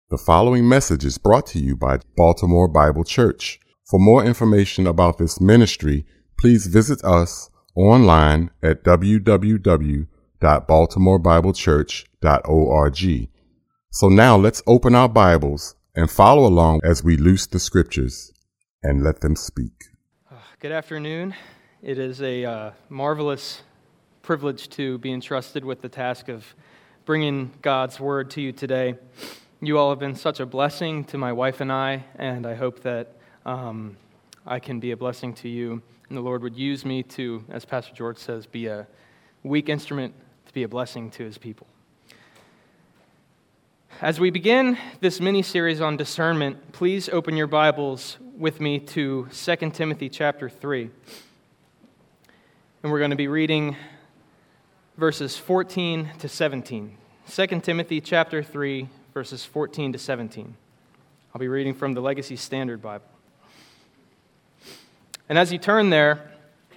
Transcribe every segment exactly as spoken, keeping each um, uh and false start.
The following message is brought to you by Baltimore Bible Church. For more information about this ministry, please visit us online at w w w dot baltimore bible church dot org. So now let's open our Bibles and follow along as we loose the scriptures and let them speak. Good afternoon. It is a uh, marvelous privilege to be entrusted with the task of bringing God's word to you today. You all have been such a blessing to my wife and I, and I hope that um, I can be a blessing to you, and the Lord would use me to, as Pastor George says, be a weak instrument to be a blessing to His people. As we begin this mini-series on discernment, please open your Bibles with me to Second Timothy chapter three. And we're going to be reading verses fourteen to seventeen. Second Timothy chapter three, verses fourteen to seventeen. I'll be reading from the Legacy Standard Bible. And as you turn there,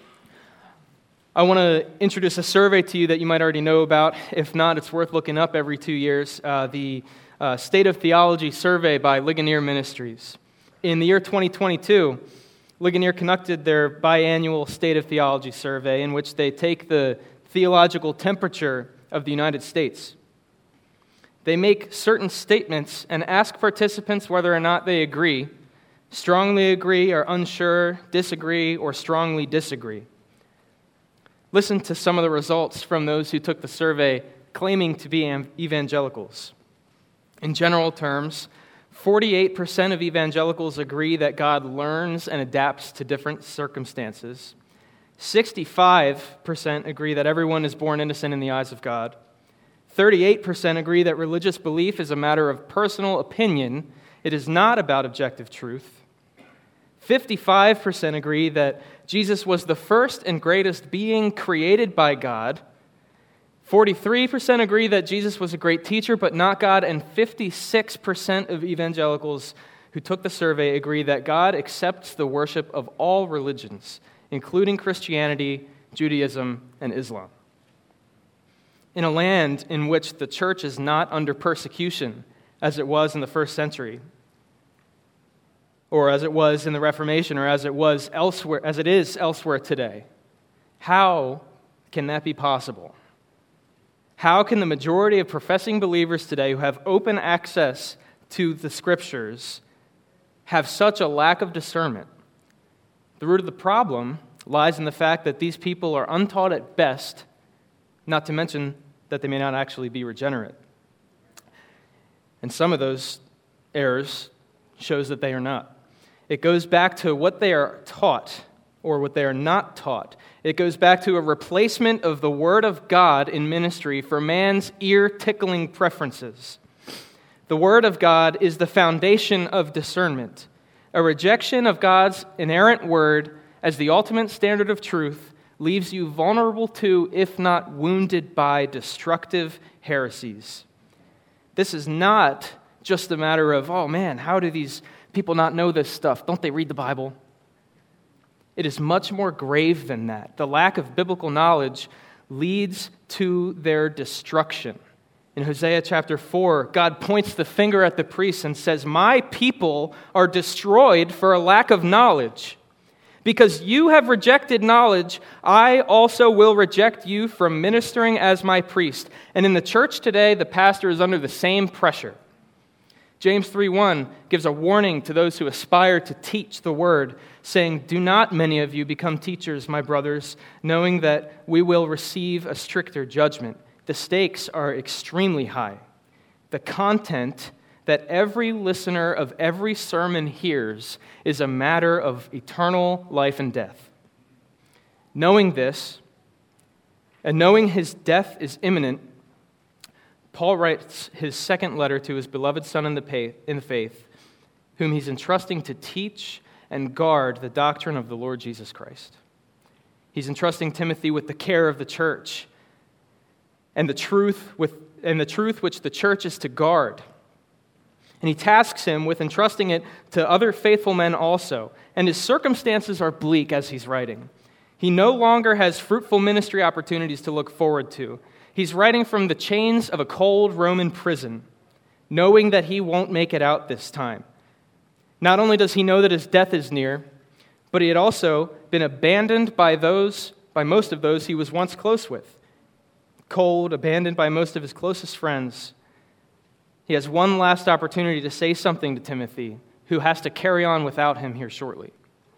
I want to introduce a survey to you that you might already know about. If not, it's worth looking up every two years. Uh, the uh, State of Theology Survey by Ligonier Ministries. In the year twenty twenty-two, Ligonier conducted their biannual State of Theology Survey in which they take the theological temperature of the United States. They make certain statements and ask participants whether or not they agree, strongly agree or unsure, disagree or strongly disagree. Listen to some of the results from those who took the survey claiming to be evangelicals. In general terms, forty-eight percent of evangelicals agree that God learns and adapts to different circumstances. sixty-five percent agree that everyone is born innocent in the eyes of God. thirty-eight percent agree that religious belief is a matter of personal opinion. It is not about objective truth. fifty-five percent agree that Jesus was the first and greatest being created by God. forty-three percent agree that Jesus was a great teacher but not God. And fifty-six percent of evangelicals who took the survey agree that God accepts the worship of all religions, including Christianity, Judaism, and Islam. In a land in which the church is not under persecution, as it was in the first century, or as it was in the Reformation, or as it was elsewhere, as it is elsewhere today, how can that be possible? How can the majority of professing believers today who have open access to the Scriptures have such a lack of discernment? The root of the problem lies in the fact that these people are untaught at best, not to mention that they may not actually be regenerate. And some of those errors shows that they are not. It goes back to what they are taught or what they are not taught. It goes back to a replacement of the Word of God in ministry for man's ear-tickling preferences. The Word of God is the foundation of discernment. A rejection of God's inerrant Word as the ultimate standard of truth leaves you vulnerable to, if not wounded by, destructive heresies. This is not just a matter of, oh man, how do these people not know this stuff? Don't they read the Bible? It is much more grave than that. The lack of biblical knowledge leads to their destruction. In Hosea chapter four, God points the finger at the priests and says, "My people are destroyed for a lack of knowledge. Because you have rejected knowledge, I also will reject you from ministering as my priest." And in the church today, the pastor is under the same pressure. James three one gives a warning to those who aspire to teach the word, saying, "Do not many of you become teachers, my brothers, knowing that we will receive a stricter judgment." The stakes are extremely high. The content that every listener of every sermon hears is a matter of eternal life and death. Knowing this, and knowing his death is imminent, Paul writes his second letter to his beloved son in the faith, whom he's entrusting to teach and guard the doctrine of the Lord Jesus Christ. He's entrusting Timothy with the care of the church and the truth with and the truth which the church is to guard. And he tasks him with entrusting it to other faithful men also. And his circumstances are bleak as he's writing. He no longer has fruitful ministry opportunities to look forward to. He's writing from the chains of a cold Roman prison. knowing that he won't make it out this time. Not only does he know that his death is near, but he had also been abandoned by those, by most of those he was once close with. Cold, abandoned by most of his closest friends. He has one last opportunity to say something to Timothy, who has to carry on without him here shortly.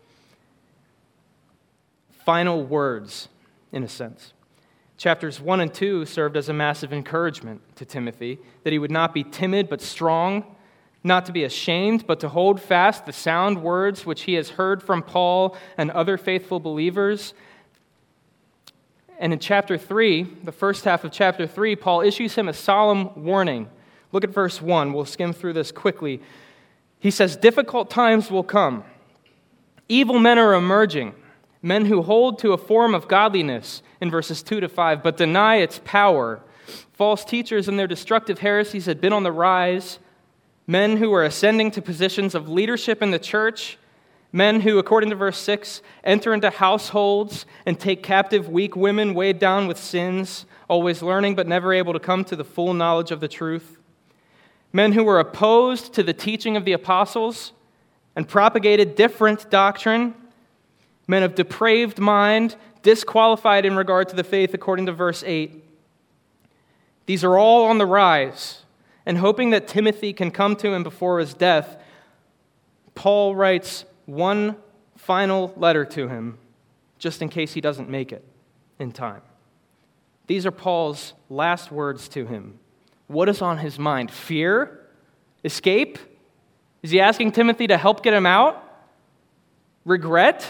Final words, in a sense. Chapters one and two served as a massive encouragement to Timothy, that he would not be timid but strong, not to be ashamed, but to hold fast the sound words which he has heard from Paul and other faithful believers. And in chapter three, the first half of chapter three, Paul issues him a solemn warning. Look at verse one. We'll skim through this quickly. He says, difficult times will come. Evil men are emerging, men who hold to a form of godliness, in verses two to five, but deny its power. False teachers and their destructive heresies had been on the rise. Men who were ascending to positions of leadership in the church. Men who, according to verse six, enter into households and take captive weak women weighed down with sins, always learning but never able to come to the full knowledge of the truth. Men who were opposed to the teaching of the apostles and propagated different doctrine. Men of depraved mind, disqualified in regard to the faith, according to verse eight. These are all on the rise, and hoping that Timothy can come to him before his death, Paul writes one final letter to him, just in case he doesn't make it in time. These are Paul's last words to him. What is on his mind? Fear? Escape? Is he asking Timothy to help get him out? Regret?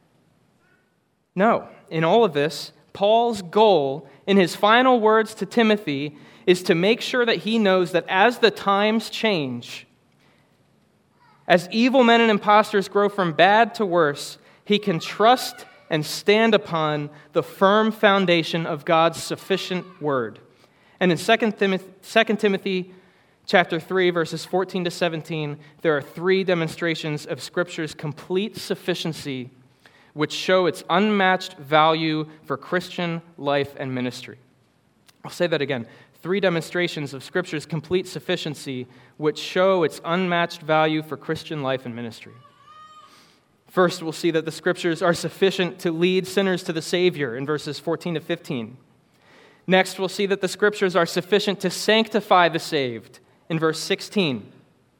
No. In all of this, Paul's goal in his final words to Timothy is to make sure that he knows that as the times change, as evil men and impostors grow from bad to worse, he can trust and stand upon the firm foundation of God's sufficient word. And in Second Timothy chapter three, verses fourteen to seventeen, there are three demonstrations of Scripture's complete sufficiency which show its unmatched value for Christian life and ministry. I'll say that again. Three demonstrations of Scripture's complete sufficiency which show its unmatched value for Christian life and ministry. First, we'll see that the Scriptures are sufficient to lead sinners to the Savior in verses fourteen to fifteen. Next, we'll see that the Scriptures are sufficient to sanctify the saved in verse sixteen.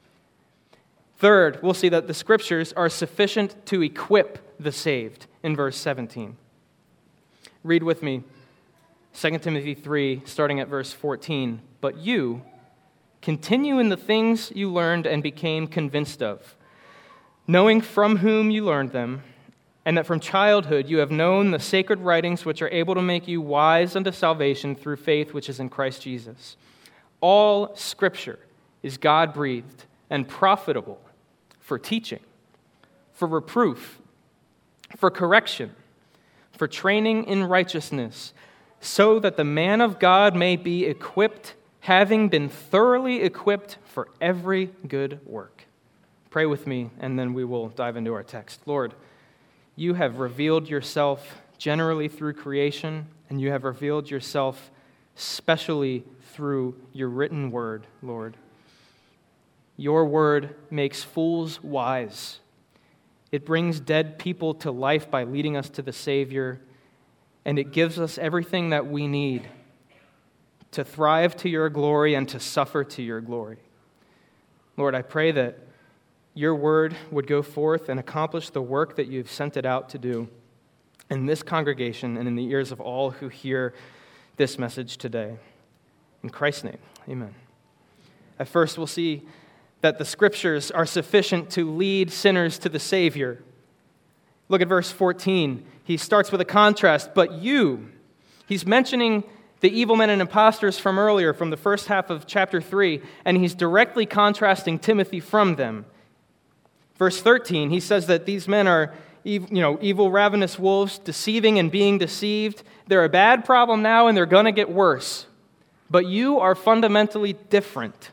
Third, we'll see that the Scriptures are sufficient to equip the saved in verse seventeen. Read with me Second Timothy three, starting at verse fourteen. But you continue in the things you learned and became convinced of, knowing from whom you learned them, and that from childhood you have known the sacred writings which are able to make you wise unto salvation through faith which is in Christ Jesus. All Scripture is God-breathed and profitable for teaching, for reproof, for correction, for training in righteousness, so that the man of God may be equipped, having been thoroughly equipped for every good work. Pray with me, and then we will dive into our text. Lord, you have revealed yourself generally through creation, and you have revealed yourself specially through your written word, Lord. Your word makes fools wise. It brings dead people to life by leading us to the Savior, and it gives us everything that we need to thrive to your glory and to suffer to your glory. Lord, I pray that your word would go forth and accomplish the work that you've sent it out to do in this congregation and in the ears of all who hear this message today. In Christ's name, amen. At first, we'll see that the Scriptures are sufficient to lead sinners to the Savior. Look at verse fourteen. He starts with a contrast, but you. He's mentioning the evil men and impostors from earlier, from the first half of chapter three, and he's directly contrasting Timothy from them. Verse thirteen, he says that these men are you know, evil, ravenous wolves, deceiving and being deceived. They're a bad problem now, and they're going to get worse. But you are fundamentally different.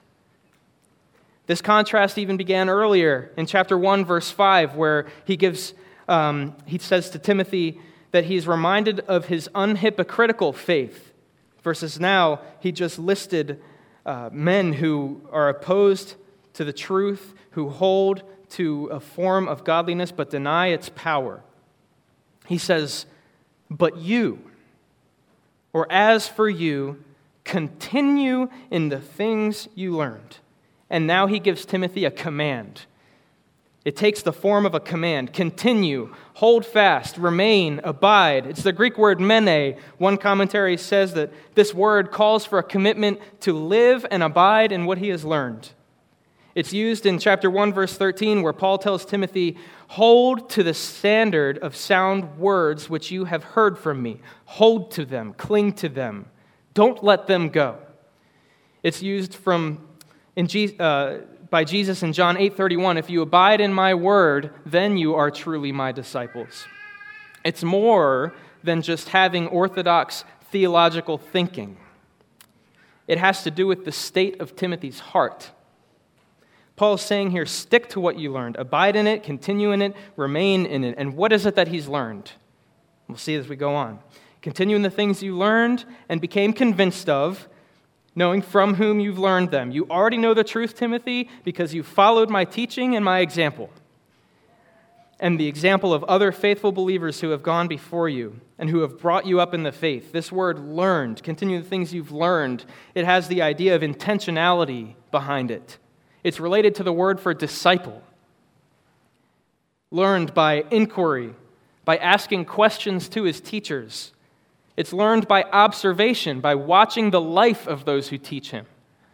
This contrast even began earlier in chapter one, verse five, where he gives, um, he says to Timothy that he's reminded of his unhypocritical faith. Versus now, he just listed uh, men who are opposed to the truth, who hold to a form of godliness but deny its power. He says, "But you, or as for you, continue in the things you learned." And now he gives Timothy a command. It takes the form of a command. Continue, hold fast, remain, abide. It's the Greek word mene. One commentary says that this word calls for a commitment to live and abide in what he has learned. It's used in chapter one, verse thirteen, where Paul tells Timothy, "Hold to the standard of sound words which you have heard from me. Hold to them, cling to them. Don't let them go." It's used from in Je- uh, by Jesus in John eight thirty-one, "If you abide in my word, then you are truly my disciples." It's more than just having orthodox theological thinking. It has to do with the state of Timothy's heart. Paul's saying here, stick to what you learned. Abide in it, continue in it, remain in it. And what is it that he's learned? We'll see as we go on. Continue in the things you learned and became convinced of, knowing from whom you've learned them. You already know the truth, Timothy, because you followed my teaching and my example, and the example of other faithful believers who have gone before you and who have brought you up in the faith. This word learned, continue the things you've learned, it has the idea of intentionality behind it. It's related to the word for disciple. Learned by inquiry, by asking questions to his teachers. It's learned by observation, by watching the life of those who teach him.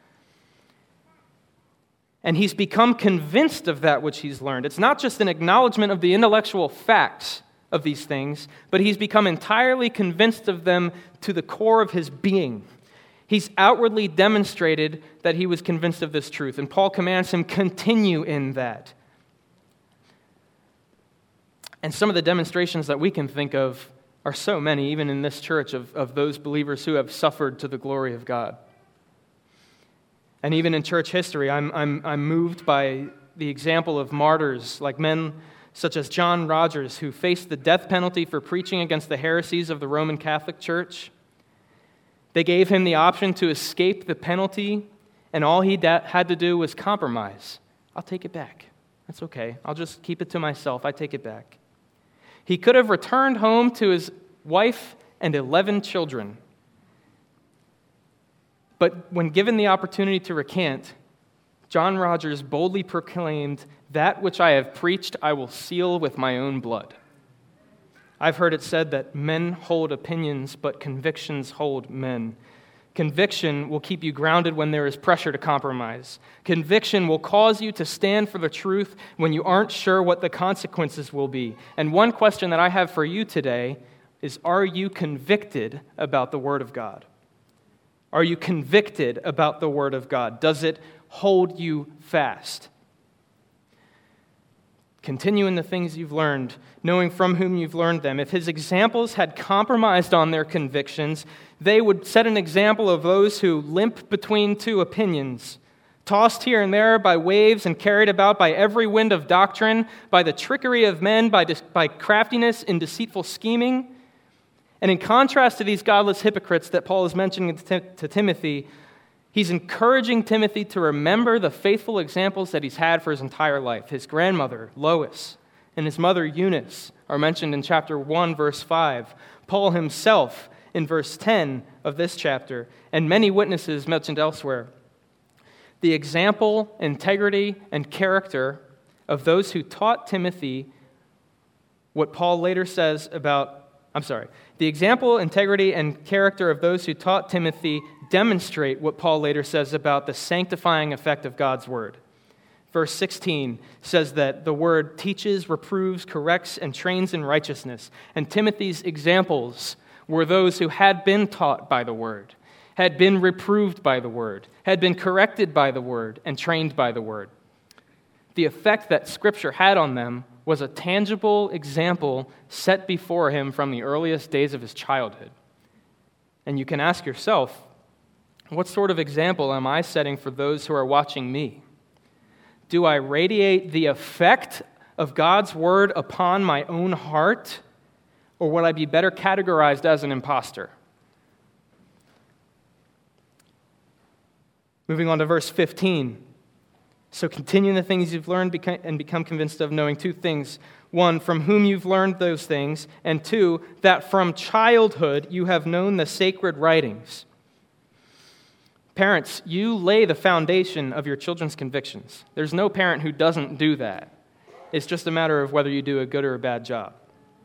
And he's become convinced of that which he's learned. It's not just an acknowledgement of the intellectual facts of these things, but he's become entirely convinced of them to the core of his being. He's outwardly demonstrated that he was convinced of this truth, and Paul commands him, continue in that. And some of the demonstrations that we can think of are so many, even in this church, of, of those believers who have suffered to the glory of God. And even in church history, I'm, I'm, I'm moved by the example of martyrs, like men such as John Rogers, who faced the death penalty for preaching against the heresies of the Roman Catholic Church. They gave him the option to escape the penalty, and all he da- had to do was compromise. I'll take it back. That's okay. I'll just keep it to myself. I take it back. He could have returned home to his wife and eleven children. But when given the opportunity to recant, John Rogers boldly proclaimed, "That which I have preached I will seal with my own blood." I've heard it said that men hold opinions, but convictions hold men. Conviction will keep you grounded when there is pressure to compromise. Conviction will cause you to stand for the truth when you aren't sure what the consequences will be. And one question that I have for you today is, are you convicted about the Word of God? Are you convicted about the Word of God? Does it hold you fast? Continue in the things you've learned, knowing from whom you've learned them. If his examples had compromised on their convictions, they would set an example of those who limp between two opinions, tossed here and there by waves and carried about by every wind of doctrine, by the trickery of men, by, dis- by craftiness and deceitful scheming. And in contrast to these godless hypocrites that Paul is mentioning to, to Timothy, he's encouraging Timothy to remember the faithful examples that he's had for his entire life. His grandmother, Lois, and his mother, Eunice, are mentioned in chapter one, verse five. Paul himself in verse ten of this chapter, and many witnesses mentioned elsewhere. The example, integrity, and character of those who taught Timothy what Paul later says about, I'm sorry, the example, integrity, and character of those who taught Timothy demonstrate what Paul later says about the sanctifying effect of God's word. Verse sixteen says that the word teaches, reproves, corrects, and trains in righteousness. And Timothy's examples were those who had been taught by the word, had been reproved by the word, had been corrected by the word, and trained by the word. The effect that Scripture had on them was a tangible example set before him from the earliest days of his childhood. And you can ask yourself, what sort of example am I setting for those who are watching me? Do I radiate the effect of God's word upon my own heart, or would I be better categorized as an imposter? Moving on to verse fifteen. So continue in the things you've learned and become convinced of, knowing two things. One, from whom you've learned those things, and two, that from childhood you have known the sacred writings. Parents, you lay the foundation of your children's convictions. There's no parent who doesn't do that. It's just a matter of whether you do a good or a bad job.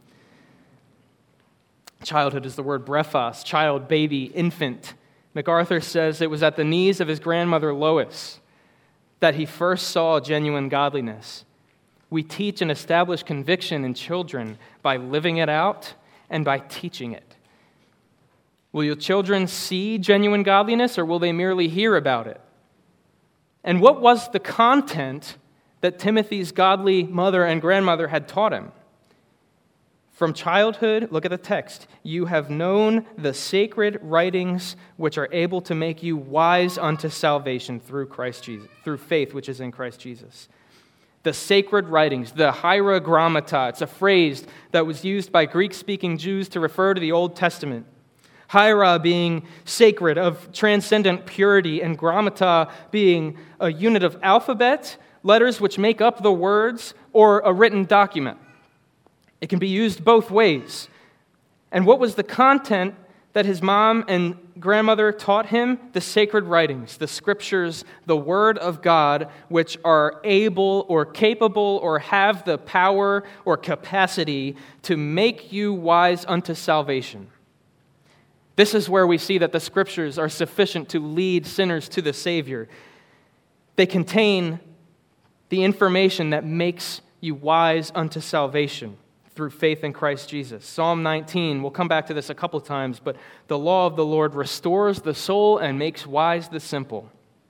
Childhood is the word brephos, child, baby, infant. MacArthur says it was at the knees of his grandmother Lois that he first saw genuine godliness. We teach and establish conviction in children by living it out and by teaching it. Will your children see genuine godliness, or will they merely hear about it? And what was the content that Timothy's godly mother and grandmother had taught him? From childhood, look at the text, you have known the sacred writings which are able to make you wise unto salvation through Christ Jesus, through faith which is in Christ Jesus. The sacred writings, the hierogrammata, it's a phrase that was used by Greek-speaking Jews to refer to the Old Testament. Hiera being sacred, of transcendent purity, and grammata being a unit of alphabet, letters which make up the words, or a written document. It can be used both ways. And what was the content that his mom and grandmother taught him? The sacred writings, the scriptures, the word of God, which are able or capable or have the power or capacity to make you wise unto salvation. This is where we see that the scriptures are sufficient to lead sinners to the Savior. They contain the information that makes you wise unto salvation through faith in Christ Jesus. Psalm nineteen, we'll come back to this a couple times, but the law of the Lord restores the soul and makes wise the simple.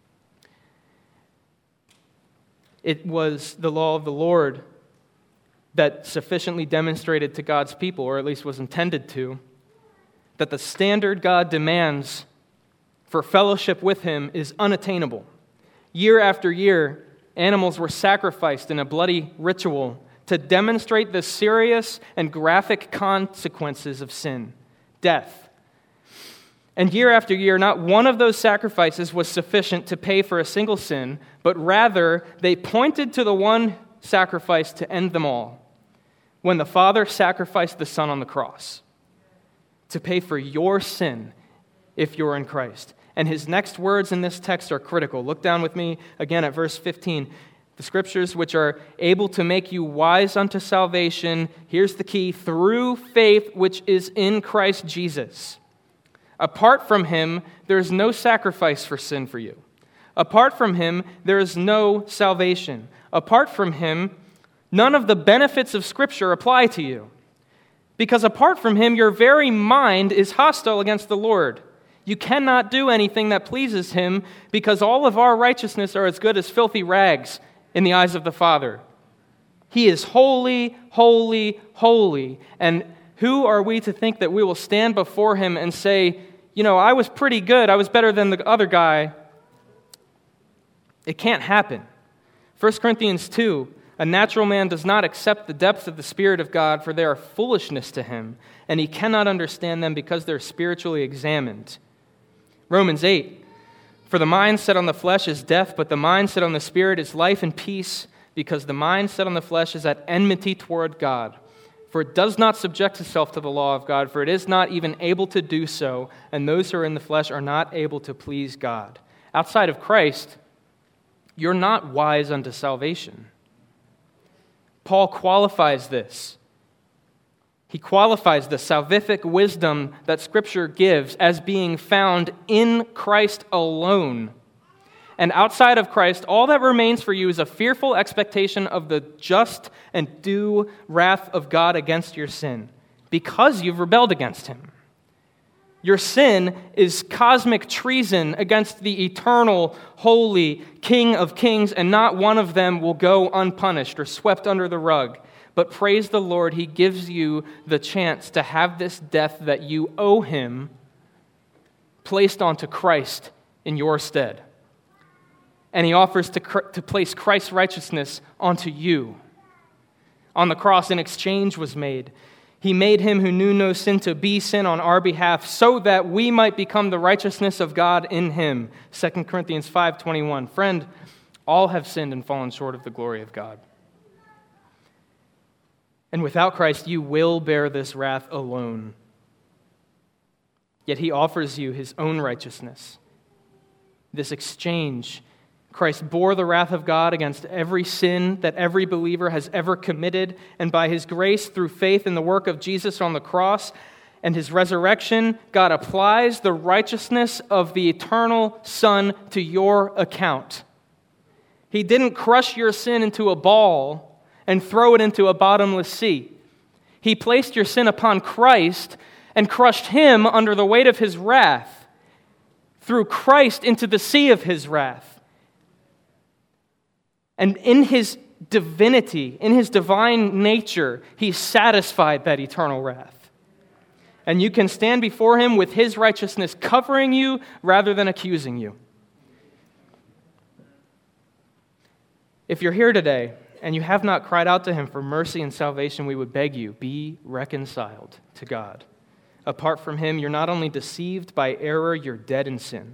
It was the law of the Lord that sufficiently demonstrated to God's people, or at least was intended to, that the standard God demands for fellowship with Him is unattainable. Year after year, animals were sacrificed in a bloody ritual to demonstrate the serious and graphic consequences of sin, death. And year after year, not one of those sacrifices was sufficient to pay for a single sin, but rather they pointed to the one sacrifice to end them all, when the Father sacrificed the Son on the cross to pay for your sin if you're in Christ. And his next words in this text are critical. Look down with me again at verse fifteen. The scriptures which are able to make you wise unto salvation, here's the key, through faith which is in Christ Jesus. Apart from Him, there is no sacrifice for sin for you. Apart from Him, there is no salvation. Apart from Him, none of the benefits of Scripture apply to you. Because apart from Him, your very mind is hostile against the Lord. You cannot do anything that pleases Him because all of our righteousness are as good as filthy rags in the eyes of the Father. He is holy, holy, holy. And who are we to think that we will stand before Him and say, you know, I was pretty good, I was better than the other guy? It can't happen. First Corinthians two, a natural man does not accept the depths of the Spirit of God, for they are foolishness to him, and he cannot understand them because they're spiritually examined. Romans eight, for the mind set on the flesh is death, but the mind set on the Spirit is life and peace, because the mind set on the flesh is at enmity toward God. For it does not subject itself to the law of God, for it is not even able to do so, and those who are in the flesh are not able to please God. Outside of Christ, you're not wise unto salvation. Paul qualifies this. He qualifies the salvific wisdom that Scripture gives as being found in Christ alone. And outside of Christ, all that remains for you is a fearful expectation of the just and due wrath of God against your sin, because you've rebelled against Him. Your sin is cosmic treason against the eternal, holy King of Kings, and not one of them will go unpunished or swept under the rug. But praise the Lord, He gives you the chance to have this death that you owe Him placed onto Christ in your stead. And He offers to, to place Christ's righteousness onto you. On the cross, an exchange was made. He made him who knew no sin to be sin on our behalf so that we might become the righteousness of God in him. Second Corinthians five twenty-one. Friend, all have sinned and fallen short of the glory of God. And without Christ, you will bear this wrath alone. Yet he offers you his own righteousness. This exchange, Christ bore the wrath of God against every sin that every believer has ever committed, and by his grace, through faith in the work of Jesus on the cross and his resurrection, God applies the righteousness of the eternal Son to your account. He didn't crush your sin into a ball and throw it into a bottomless sea. He placed your sin upon Christ and crushed him under the weight of his wrath, threw Christ into the sea of his wrath. And in his divinity, in his divine nature, he satisfied that eternal wrath. And you can stand before him with his righteousness covering you rather than accusing you. If you're here today and you have not cried out to him for mercy and salvation, we would beg you, be reconciled to God. Apart from him, you're not only deceived by error, you're dead in sin.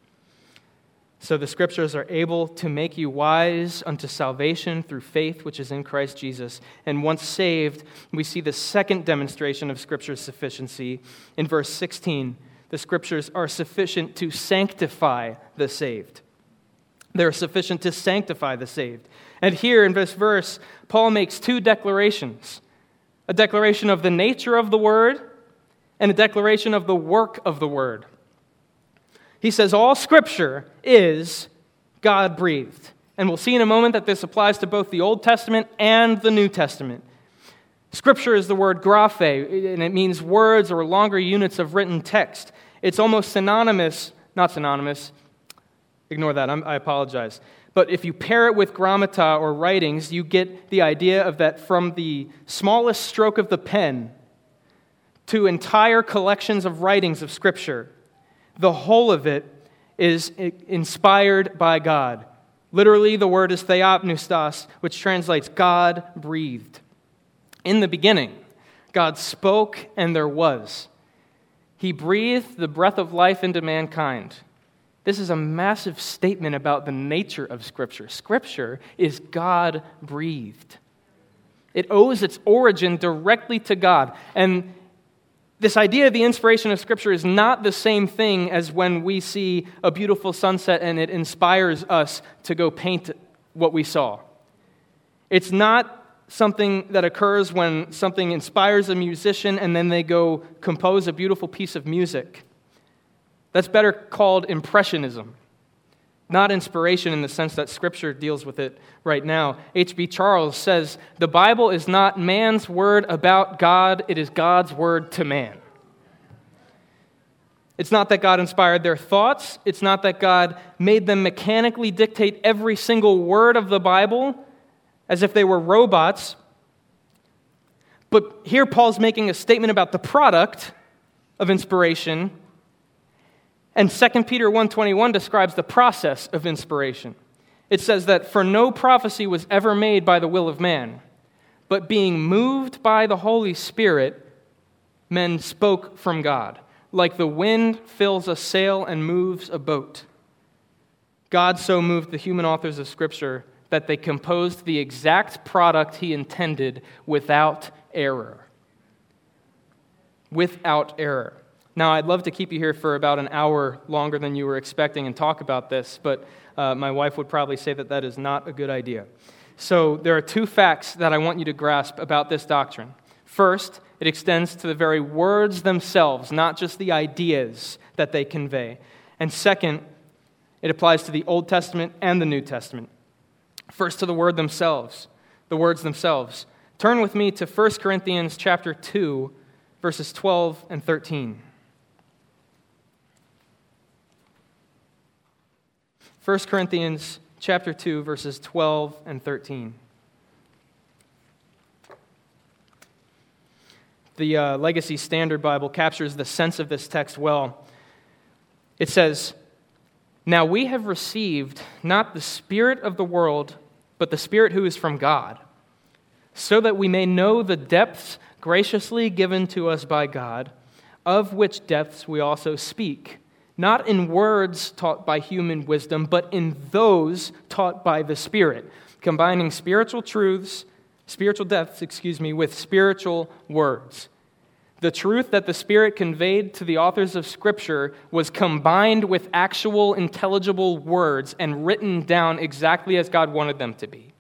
So the Scriptures are able to make you wise unto salvation through faith which is in Christ Jesus. And once saved, we see the second demonstration of Scripture's sufficiency. In verse sixteen, the Scriptures are sufficient to sanctify the saved. They're sufficient to sanctify the saved. And here in this verse, Paul makes two declarations. A declaration of the nature of the Word and a declaration of the work of the Word. He says all Scripture is God-breathed. And we'll see in a moment that this applies to both the Old Testament and the New Testament. Scripture is the word graphe, and it means words or longer units of written text. It's almost synonymous, not synonymous, ignore that, I'm, I apologize. But if you pair it with grammata or writings, you get the idea of that from the smallest stroke of the pen to entire collections of writings of Scripture, the whole of it is inspired by God. Literally, the word is theopneustos, which translates God-breathed. In the beginning, God spoke and there was. He breathed the breath of life into mankind. This is a massive statement about the nature of Scripture. Scripture is God-breathed. It owes its origin directly to God. And this idea of the inspiration of Scripture is not the same thing as when we see a beautiful sunset and it inspires us to go paint what we saw. It's not something that occurs when something inspires a musician and then they go compose a beautiful piece of music. That's better called impressionism, not inspiration in the sense that Scripture deals with it right now. H B Charles says, the Bible is not man's word about God, it is God's word to man. It's not that God inspired their thoughts. It's not that God made them mechanically dictate every single word of the Bible as if they were robots. But here Paul's making a statement about the product of inspiration. And Second Peter one twenty-one describes the process of inspiration. It says that for no prophecy was ever made by the will of man, but being moved by the Holy Spirit, men spoke from God, like the wind fills a sail and moves a boat. God so moved the human authors of Scripture that they composed the exact product he intended without error. Without error. Now, I'd love to keep you here for about an hour longer than you were expecting and talk about this, but uh, my wife would probably say that that is not a good idea. So there are two facts that I want you to grasp about this doctrine. First, it extends to the very words themselves, not just the ideas that they convey. And second, it applies to the Old Testament and the New Testament. First, to the word themselves, the words themselves. Turn with me to First Corinthians chapter two, verses twelve and thirteen. First Corinthians chapter two, verses twelve and thirteen. The uh, Legacy Standard Bible captures the sense of this text well. It says, "Now we have received not the spirit of the world, but the Spirit who is from God, so that we may know the depths, graciously given to us by God, of which depths we also speak, not in words taught by human wisdom, but in those taught by the Spirit, combining spiritual truths, spiritual depths, excuse me, with spiritual words. The truth that the Spirit conveyed to the authors of Scripture was combined with actual intelligible words and written down exactly as God wanted them to be.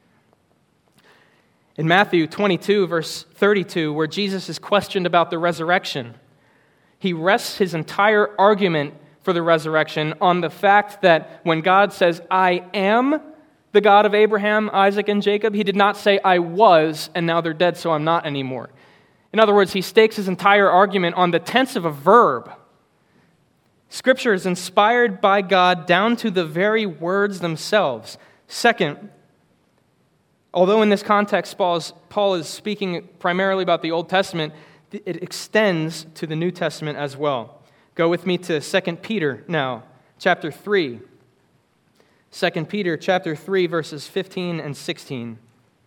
In Matthew twenty-two, verse thirty-two, where Jesus is questioned about the resurrection, he rests his entire argument for the resurrection on the fact that when God says, I am the God of Abraham, Isaac, and Jacob, he did not say, I was, and now they're dead, so I'm not anymore. In other words, he stakes his entire argument on the tense of a verb. Scripture is inspired by God down to the very words themselves. Second, although in this context Paul is, Paul is speaking primarily about the Old Testament, it extends to the New Testament as well. Go with me to Second Peter now, chapter three. Second Peter chapter three, verses fifteen and sixteen.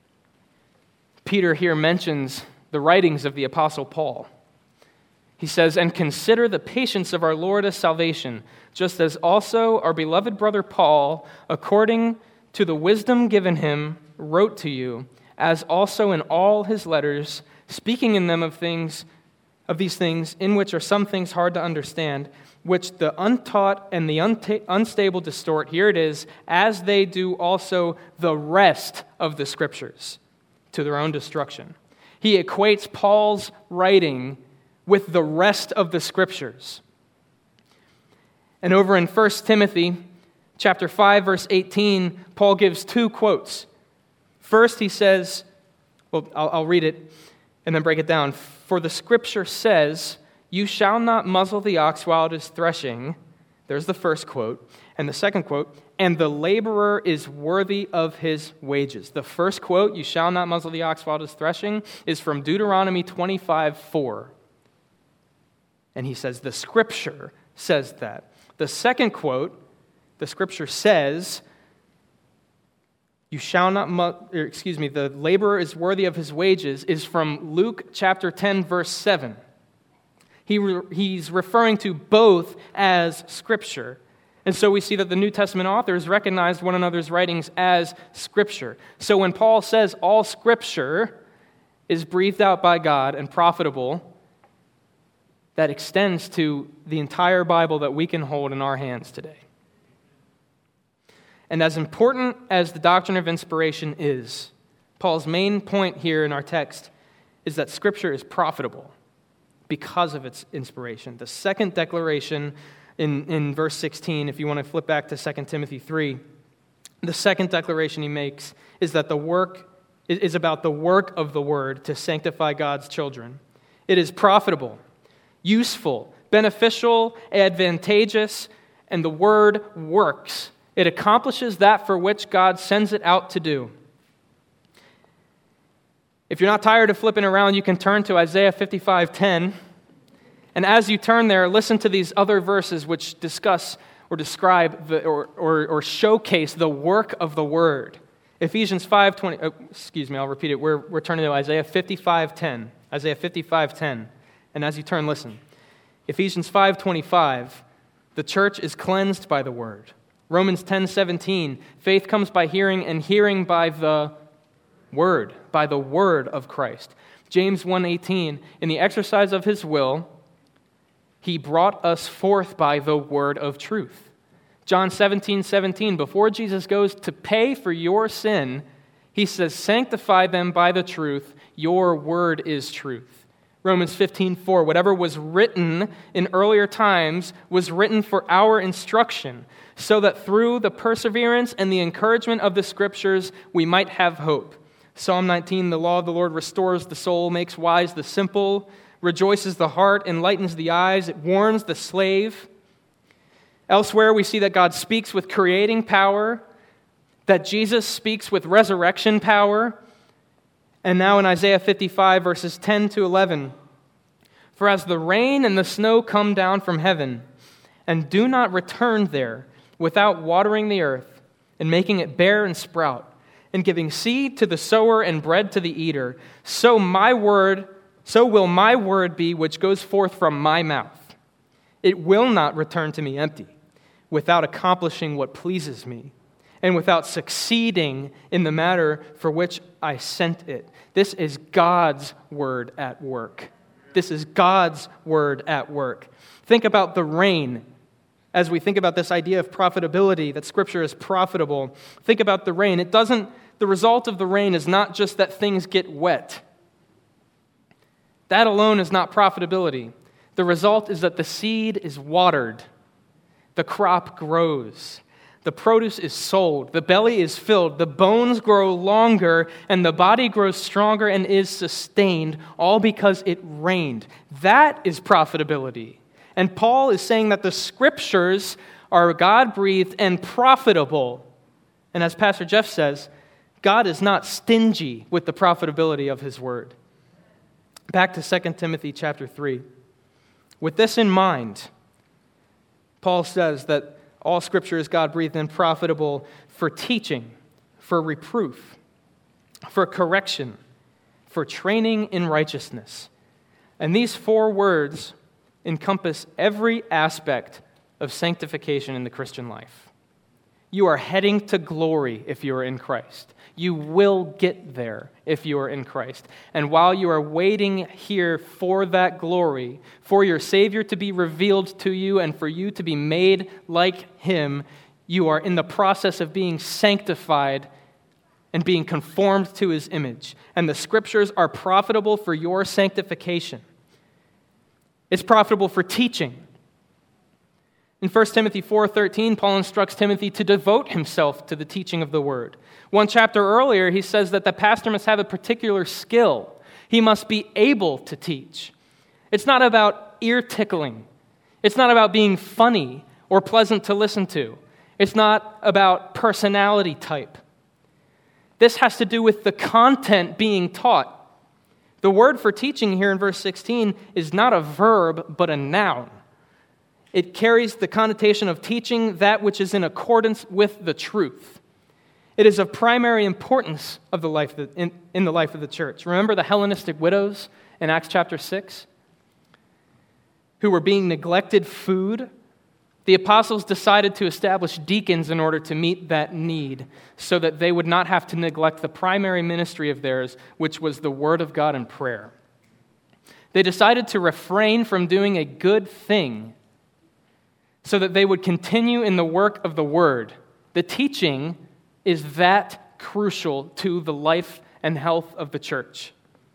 Peter here mentions the writings of the Apostle Paul. He says, and consider the patience of our Lord as salvation, just as also our beloved brother Paul, according to the wisdom given him, wrote to you, as also in all his letters, speaking in them of things, of these things, in which are some things hard to understand, which the untaught and the unta- unstable distort, here it is, as they do also the rest of the Scriptures, to their own destruction. He equates Paul's writing with the rest of the Scriptures. And over in First Timothy chapter five, verse eighteen, Paul gives two quotes. First, he says, well, I'll, I'll read it and then break it down. For the Scripture says, you shall not muzzle the ox while it is threshing. There's the first quote. And the second quote, and the laborer is worthy of his wages. The first quote, you shall not muzzle the ox while it is threshing, is from Deuteronomy twenty-five four. And he says, the Scripture says that. The second quote, the Scripture says, you shall not, mu- or excuse me, the laborer is worthy of his wages, is from Luke chapter ten, verse seven. He re- he's referring to both as Scripture. And so we see that the New Testament authors recognized one another's writings as Scripture. So when Paul says all Scripture is breathed out by God and profitable, that extends to the entire Bible that we can hold in our hands today. And as important as the doctrine of inspiration is, Paul's main point here in our text is that Scripture is profitable because of its inspiration. The second declaration in, in verse sixteen, if you want to flip back to Second Timothy three, the second declaration he makes is that the work is about the work of the Word to sanctify God's children. It is profitable, useful, beneficial, advantageous, and the Word works. It accomplishes that for which God sends it out to do. If you're not tired of flipping around, you can turn to Isaiah fifty-five ten. And as you turn there, listen to these other verses which discuss or describe the, or, or, or showcase the work of the Word. Ephesians five twenty, oh, excuse me, I'll repeat it. We're, we're turning to Isaiah fifty-five ten. Isaiah fifty-five ten. And as you turn, listen. Ephesians five twenty-five, the church is cleansed by the Word. Romans ten seventeen, faith comes by hearing, and hearing by the Word, by the Word of Christ. James one eighteen, in the exercise of His will, He brought us forth by the word of truth. John seventeen seventeen, before Jesus goes to pay for your sin, He says, sanctify them by the truth, your word is truth. Romans fifteen four, whatever was written in earlier times was written for our instruction, so that through the perseverance and the encouragement of the Scriptures we might have hope. Psalm nineteen, the law of the Lord restores the soul, makes wise the simple, rejoices the heart, enlightens the eyes, it warns the slave. Elsewhere we see that God speaks with creating power, that Jesus speaks with resurrection power. And now in Isaiah fifty-five, verses ten to eleven, for as the rain and the snow come down from heaven, and do not return there without watering the earth, and making it bear and sprout, and giving seed to the sower and bread to the eater, so my word so will my word be which goes forth from my mouth. It will not return to me empty, without accomplishing what pleases me, and without succeeding in the matter for which I sent it. This is God's word at work. This is God's word at work. Think about the rain. As we think about this idea of profitability, that Scripture is profitable, think about the rain. It doesn't, the result of the rain is not just that things get wet. That alone is not profitability. The result is that the seed is watered, the crop grows, the produce is sold, the belly is filled, the bones grow longer, and the body grows stronger and is sustained, all because it rained. That is profitability. And Paul is saying that the Scriptures are God-breathed and profitable. And as Pastor Jeff says, God is not stingy with the profitability of His Word. Back to Second Timothy chapter three. With this in mind, Paul says that all Scripture is God-breathed and profitable for teaching, for reproof, for correction, for training in righteousness. And these four words encompass every aspect of sanctification in the Christian life. You are heading to glory if you are in Christ. You will get there if you are in Christ. And while you are waiting here for that glory, for your Savior to be revealed to you and for you to be made like Him, you are in the process of being sanctified and being conformed to His image. And the Scriptures are profitable for your sanctification. It's profitable for teaching. In First Timothy four thirteen, Paul instructs Timothy to devote himself to the teaching of the Word. One chapter earlier, he says that the pastor must have a particular skill. He must be able to teach. It's not about ear tickling. It's not about being funny or pleasant to listen to. It's not about personality type. This has to do with the content being taught. The word for teaching here in verse sixteen is not a verb, but a noun. It carries the connotation of teaching that which is in accordance with the truth. It is of primary importance of the life that, in, in the life of the church. Remember the Hellenistic widows in Acts chapter six, who were being neglected food? The apostles decided to establish deacons in order to meet that need so that they would not have to neglect the primary ministry of theirs, which was the Word of God and prayer. They decided to refrain from doing a good thing so that they would continue in the work of the Word. The teaching is that crucial to the life and health of the church.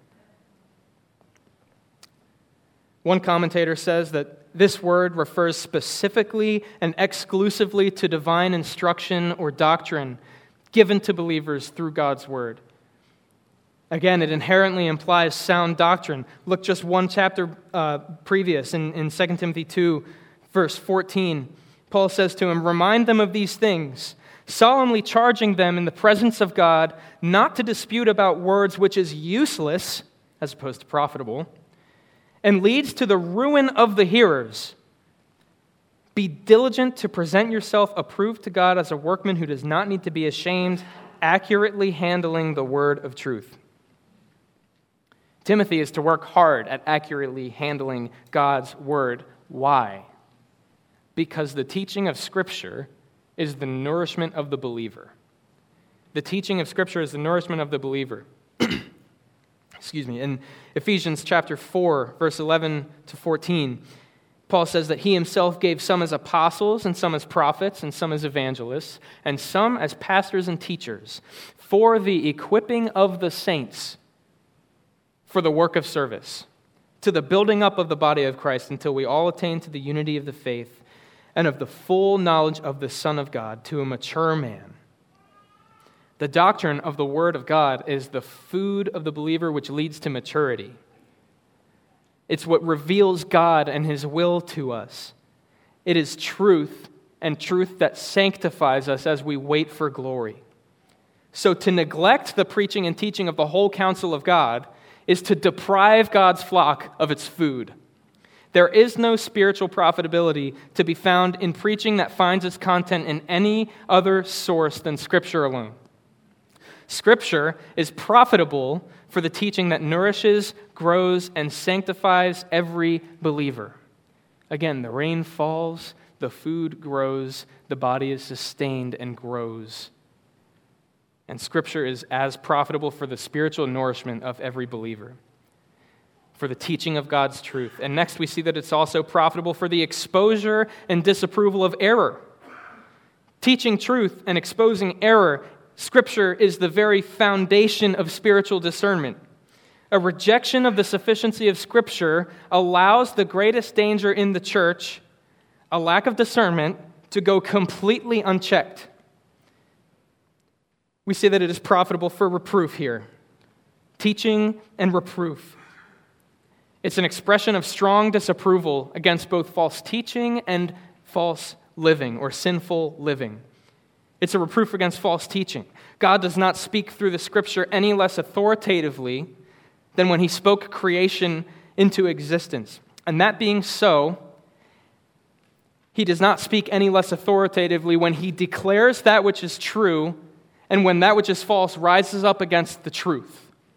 One commentator says that this word refers specifically and exclusively to divine instruction or doctrine given to believers through God's Word. Again, it inherently implies sound doctrine. Look just one chapter uh, previous in, in Second Timothy two, verse fourteen. Paul says to him, "Remind them of these things, solemnly charging them in the presence of God not to dispute about words which is useless, as opposed to profitable, and leads to the ruin of the hearers. Be diligent to present yourself approved to God as a workman who does not need to be ashamed, accurately handling the word of truth." Timothy is to work hard at accurately handling God's word. Why? Because the teaching of Scripture is the nourishment of the believer. The teaching of Scripture is the nourishment of the believer. Excuse me. In Ephesians chapter four, verse eleven to fourteen, Paul says that he himself gave some as apostles, and some as prophets, and some as evangelists, and some as pastors and teachers, for the equipping of the saints, for the work of service, to the building up of the body of Christ, until we all attain to the unity of the faith and of the full knowledge of the Son of God, to a mature man. The doctrine of the Word of God is the food of the believer which leads to maturity. It's what reveals God and His will to us. It is truth, and truth that sanctifies us as we wait for glory. So to neglect the preaching and teaching of the whole counsel of God is to deprive God's flock of its food. There is no spiritual profitability to be found in preaching that finds its content in any other source than Scripture alone. Scripture is profitable for the teaching that nourishes, grows, and sanctifies every believer. Again, the rain falls, the food grows, the body is sustained and grows. And Scripture is as profitable for the spiritual nourishment of every believer, for the teaching of God's truth. And next we see that it's also profitable for the exposure and disapproval of error. Teaching truth and exposing error, Scripture is the very foundation of spiritual discernment. A rejection of the sufficiency of Scripture allows the greatest danger in the church, a lack of discernment, to go completely unchecked. We see that it is profitable for reproof here. Teaching and reproof. It's an expression of strong disapproval against both false teaching and false living or sinful living. It's a reproof against false teaching. God does not speak through the Scripture any less authoritatively than when he spoke creation into existence. And that being so, he does not speak any less authoritatively when he declares that which is true and when that which is false rises up against the truth.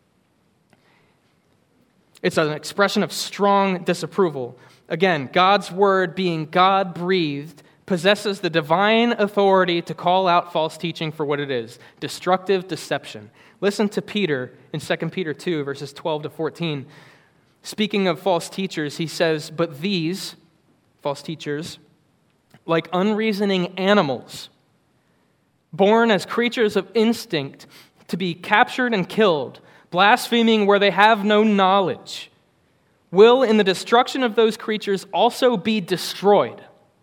It's an expression of strong disapproval. Again, God's word, being God-breathed, possesses the divine authority to call out false teaching for what it is, destructive deception. Listen to Peter in Second Peter two, verses twelve to fourteen. Speaking of false teachers, he says, "But these," false teachers, "like unreasoning animals, born as creatures of instinct, to be captured and killed, blaspheming where they have no knowledge, will in the destruction of those creatures also be destroyed.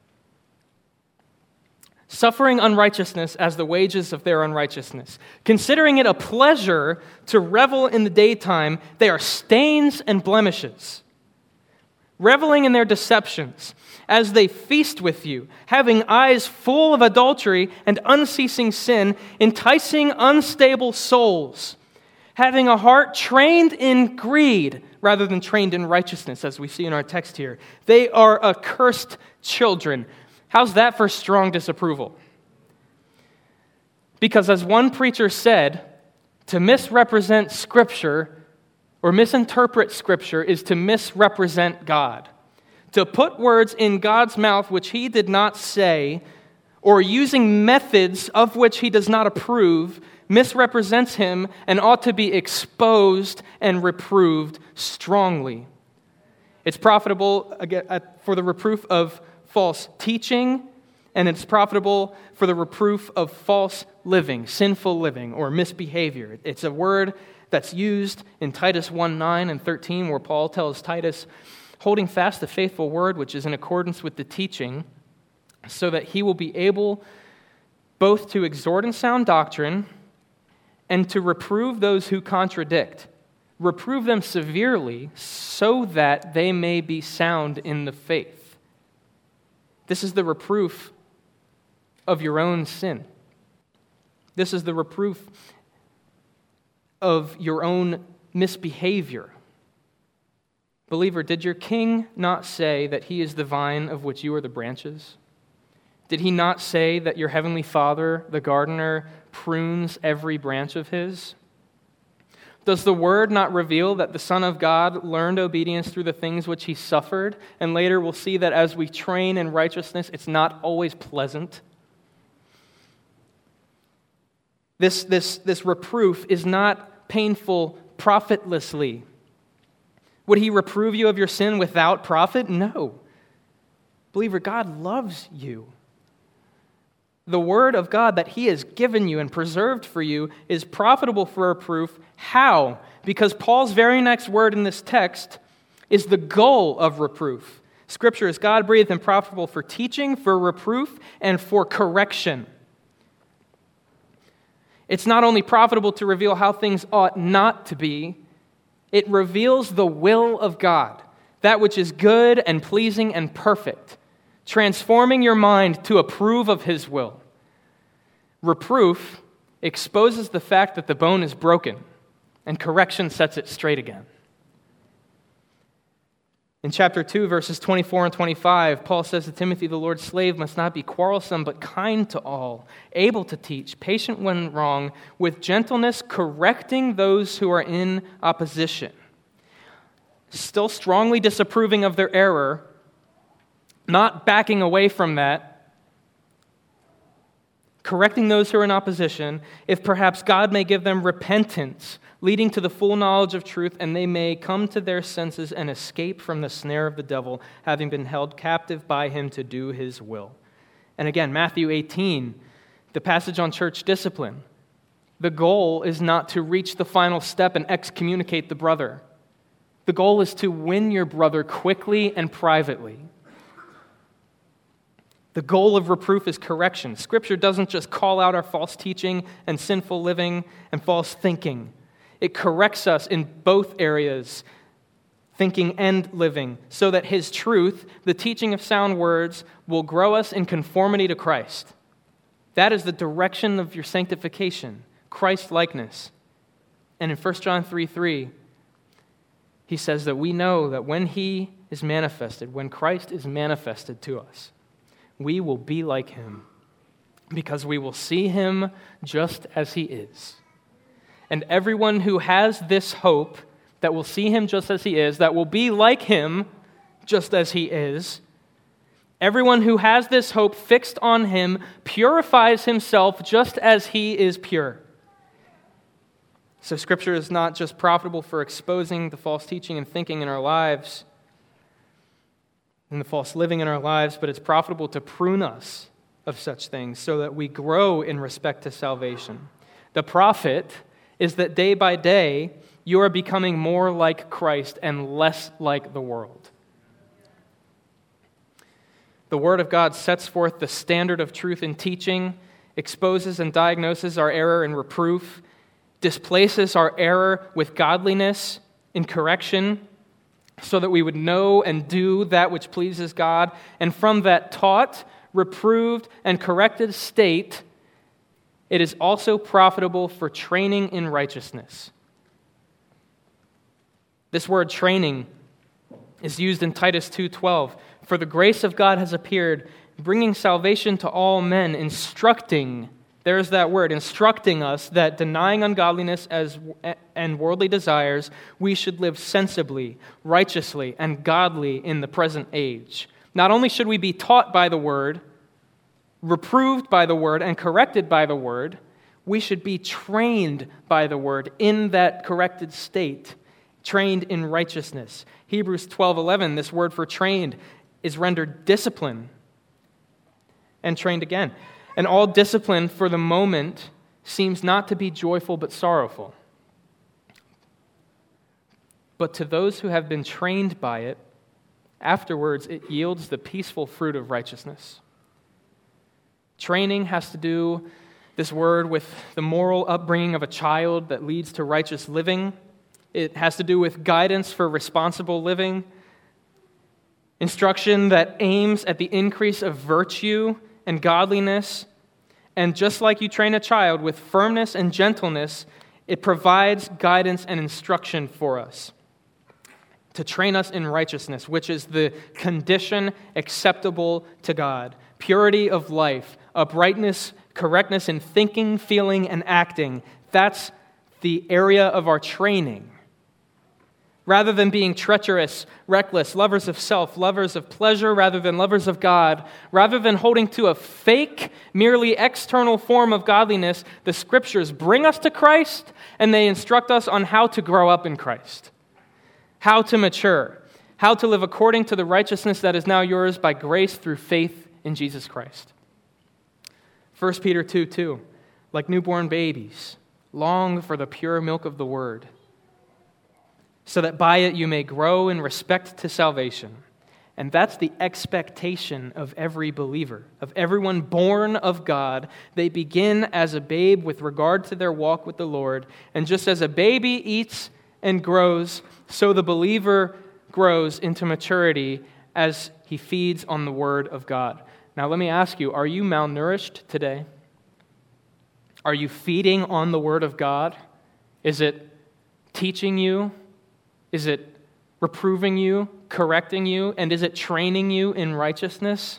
Suffering unrighteousness as the wages of their unrighteousness. Considering it a pleasure to revel in the daytime, they are stains and blemishes. Reveling in their deceptions, as they feast with you, having eyes full of adultery and unceasing sin, enticing unstable souls, having a heart trained in greed rather than trained in righteousness, as we see in our text here. They are accursed children." How's that for strong disapproval? Because as one preacher said, to misrepresent Scripture or misinterpret Scripture is to misrepresent God. To put words in God's mouth which he did not say, or using methods of which he does not approve, misrepresents him and ought to be exposed and reproved strongly. It's profitable for the reproof of false teaching, and it's profitable for the reproof of false living, sinful living, or misbehavior. It's a word that's used in Titus one, nine and thirteen, where Paul tells Titus, holding fast the faithful word which is in accordance with the teaching, so that he will be able both to exhort in sound doctrine and to reprove those who contradict. Reprove them severely so that they may be sound in the faith. This is the reproof of your own sin. This is the reproof of your own misbehavior. Believer, did your king not say that he is the vine of which you are the branches? Did he not say that your heavenly Father, the gardener, prunes every branch of his? Does the Word not reveal that the Son of God learned obedience through the things which he suffered? And later we'll see that as we train in righteousness, it's not always pleasant. This, this, this reproof is not painful profitlessly. Would he reprove you of your sin without profit? No. Believer, God loves you. The word of God that he has given you and preserved for you is profitable for reproof. How? Because Paul's very next word in this text is the goal of reproof. Scripture is God-breathed and profitable for teaching, for reproof, and for correction. It's not only profitable to reveal how things ought not to be, it reveals the will of God, that which is good and pleasing and perfect, transforming your mind to approve of his will. Reproof exposes the fact that the bone is broken, and correction sets it straight again. In chapter two, verses twenty-four and twenty-five, Paul says to Timothy, the Lord's slave must not be quarrelsome, but kind to all, able to teach, patient when wrong, with gentleness correcting those who are in opposition. Still strongly disapproving of their error, not backing away from that, correcting those who are in opposition, if perhaps God may give them repentance, leading to the full knowledge of truth, and they may come to their senses and escape from the snare of the devil, having been held captive by him to do his will. And again, Matthew eighteen, the passage on church discipline. The goal is not to reach the final step and excommunicate the brother. The goal is to win your brother quickly and privately. The goal of reproof is correction. Scripture doesn't just call out our false teaching and sinful living and false thinking. It corrects us in both areas, thinking and living, so that His truth, the teaching of sound words, will grow us in conformity to Christ. That is the direction of your sanctification, Christ-likeness. And in First John three three, he says that we know that when He is manifested, when Christ is manifested to us, we will be like Him, because we will see Him just as He is. And everyone who has this hope that will see Him just as He is, that will be like Him just as He is, everyone who has this hope fixed on Him purifies himself just as He is pure. So Scripture is not just profitable for exposing the false teaching and thinking in our lives and the false living in our lives, but it's profitable to prune us of such things so that we grow in respect to salvation. The profit is that day by day, you are becoming more like Christ and less like the world. The Word of God sets forth the standard of truth in teaching, exposes and diagnoses our error in reproof, displaces our error with godliness in correction, so that we would know and do that which pleases God, and from that taught, reproved, and corrected state, it is also profitable for training in righteousness. This word training is used in Titus two twelve. For the grace of God has appeared, bringing salvation to all men, instructing, there's that word, instructing us that denying ungodliness as and worldly desires, we should live sensibly, righteously, and godly in the present age. Not only should we be taught by the Word, reproved by the Word, and corrected by the Word, we should be trained by the Word in that corrected state, trained in righteousness. Hebrews twelve eleven, this word for trained is rendered discipline, and trained again. And all discipline for the moment seems not to be joyful but sorrowful. But to those who have been trained by it, afterwards it yields the peaceful fruit of righteousness. Training has to do, this word, with the moral upbringing of a child that leads to righteous living. It has to do with guidance for responsible living, instruction that aims at the increase of virtue and godliness. And just like you train a child with firmness and gentleness, it provides guidance and instruction for us to train us in righteousness, which is the condition acceptable to God. Purity of life, uprightness, correctness in thinking, feeling, and acting. That's the area of our training. Rather than being treacherous, reckless, lovers of self, lovers of pleasure rather than lovers of God, rather than holding to a fake, merely external form of godliness, the Scriptures bring us to Christ and they instruct us on how to grow up in Christ, how to mature, how to live according to the righteousness that is now yours by grace through faith in Jesus Christ. First Peter two two, like newborn babies, long for the pure milk of the Word, so that by it you may grow in respect to salvation. And that's the expectation of every believer, of everyone born of God. They begin as a babe with regard to their walk with the Lord, and just as a baby eats and grows, so the believer grows into maturity as he feeds on the Word of God. Now let me ask you, are you malnourished today? Are you feeding on the Word of God? Is it teaching you? Is it reproving you, correcting you, and is it training you in righteousness?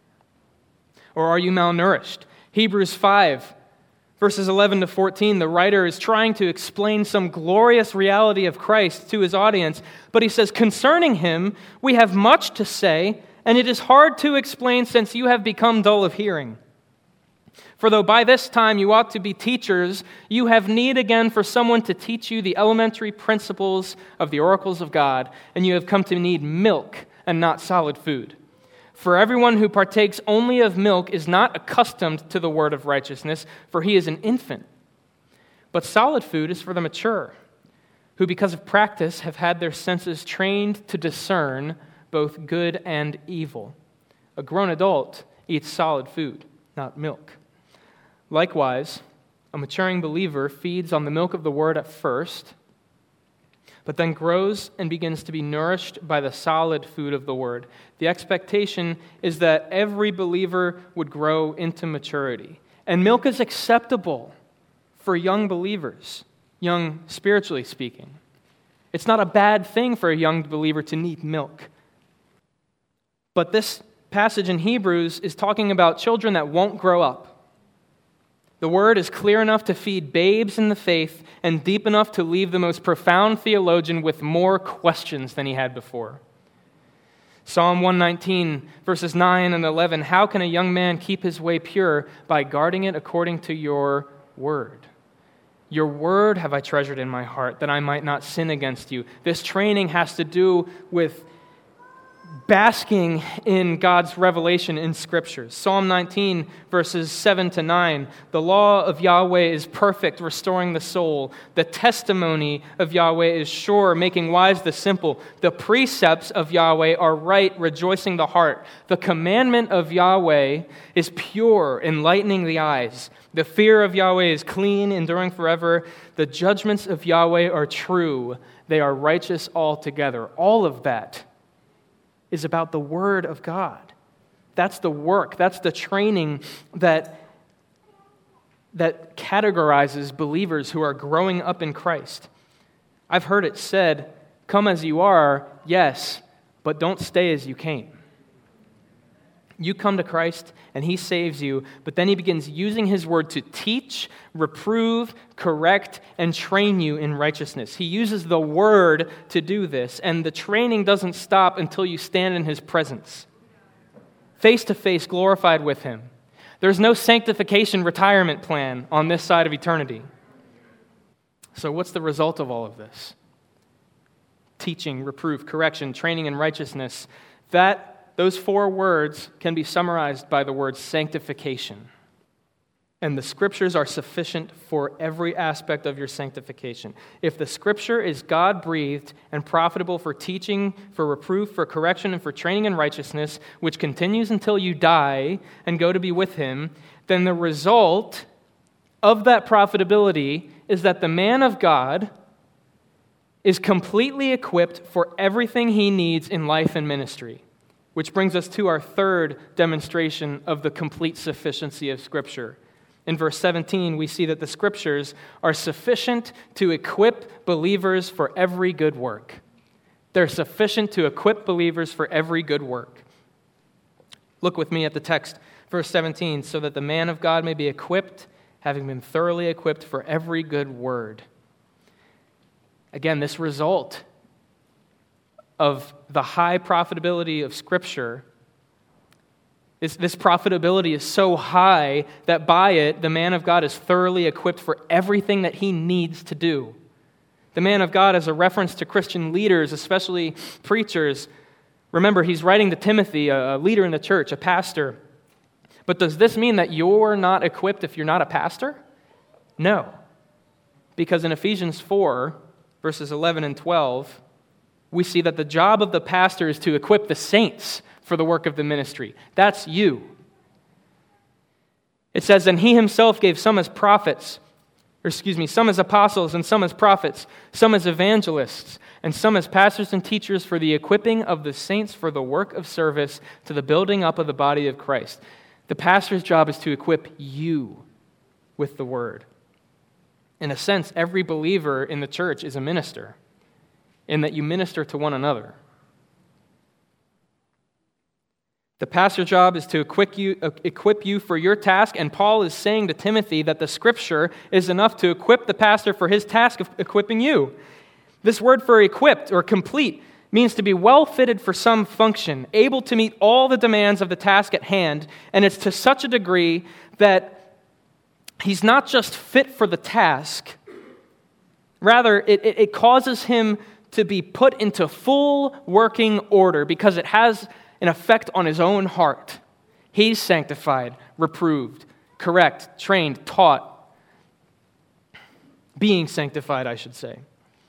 Or are you malnourished? Hebrews five, verses eleven to fourteen, the writer is trying to explain some glorious reality of Christ to his audience, but he says, concerning him, we have much to say, and it is hard to explain since you have become dull of hearing. For though by this time you ought to be teachers, you have need again for someone to teach you the elementary principles of the oracles of God, and you have come to need milk and not solid food. For everyone who partakes only of milk is not accustomed to the word of righteousness, for he is an infant. But solid food is for the mature, who because of practice have had their senses trained to discern both good and evil. A grown adult eats solid food, not milk. Likewise, a maturing believer feeds on the milk of the word at first, but then grows and begins to be nourished by the solid food of the word. The expectation is that every believer would grow into maturity. And milk is acceptable for young believers, young spiritually speaking. It's not a bad thing for a young believer to need milk. But this passage in Hebrews is talking about children that won't grow up. The word is clear enough to feed babes in the faith and deep enough to leave the most profound theologian with more questions than he had before. Psalm one nineteen, verses nine and eleven, how can a young man keep his way pure? By guarding it according to your word. Your word have I treasured in my heart, that I might not sin against you. This training has to do with basking in God's revelation in Scriptures. Psalm nineteen, verses seven to nine, the law of Yahweh is perfect, restoring the soul. The testimony of Yahweh is sure, making wise the simple. The precepts of Yahweh are right, rejoicing the heart. The commandment of Yahweh is pure, enlightening the eyes. The fear of Yahweh is clean, enduring forever. The judgments of Yahweh are true. They are righteous altogether. All of that is about the Word of God. That's the work, that's the training that, that categorizes believers who are growing up in Christ. I've heard it said, come as you are, yes, but don't stay as you came. You come to Christ and He saves you, but then He begins using His word to teach, reprove, correct, and train you in righteousness. He uses the word to do this, and the training doesn't stop until you stand in His presence, face to face, glorified with Him. There's no sanctification retirement plan on this side of eternity. So what's the result of all of this? Teaching, reproof, correction, training in righteousness. That Those four words can be summarized by the word sanctification. And the Scriptures are sufficient for every aspect of your sanctification. If the Scripture is God-breathed and profitable for teaching, for reproof, for correction, and for training in righteousness, which continues until you die and go to be with Him, then the result of that profitability is that the man of God is completely equipped for everything he needs in life and ministry. Which brings us to our third demonstration of the complete sufficiency of Scripture. In verse seventeen, we see that the Scriptures are sufficient to equip believers for every good work. They're sufficient to equip believers for every good work. Look with me at the text, verse seventeen, so that the man of God may be equipped, having been thoroughly equipped for every good word. Again, this result of the high profitability of Scripture, this, this profitability is so high that by it, the man of God is thoroughly equipped for everything that he needs to do. The man of God is a reference to Christian leaders, especially preachers. Remember, he's writing to Timothy, a leader in the church, a pastor. But does this mean that you're not equipped if you're not a pastor? No. Because in Ephesians four, verses eleven and twelve, we see that the job of the pastor is to equip the saints for the work of the ministry. That's you. It says, and he himself gave some as prophets, or excuse me, some as apostles and some as prophets, some as evangelists, and some as pastors and teachers for the equipping of the saints for the work of service to the building up of the body of Christ. The pastor's job is to equip you with the word. In a sense, every believer in the church is a minister. in that you minister to one another. The pastor's job is to equip you, equip you for your task, and Paul is saying to Timothy that the Scripture is enough to equip the pastor for his task of equipping you. This word for equipped or complete means to be well fitted for some function, able to meet all the demands of the task at hand, and it's to such a degree that he's not just fit for the task, rather it, it, it causes him to be put into full working order because it has an effect on his own heart. He's sanctified, reproved, correct, trained, taught, being sanctified, I should say.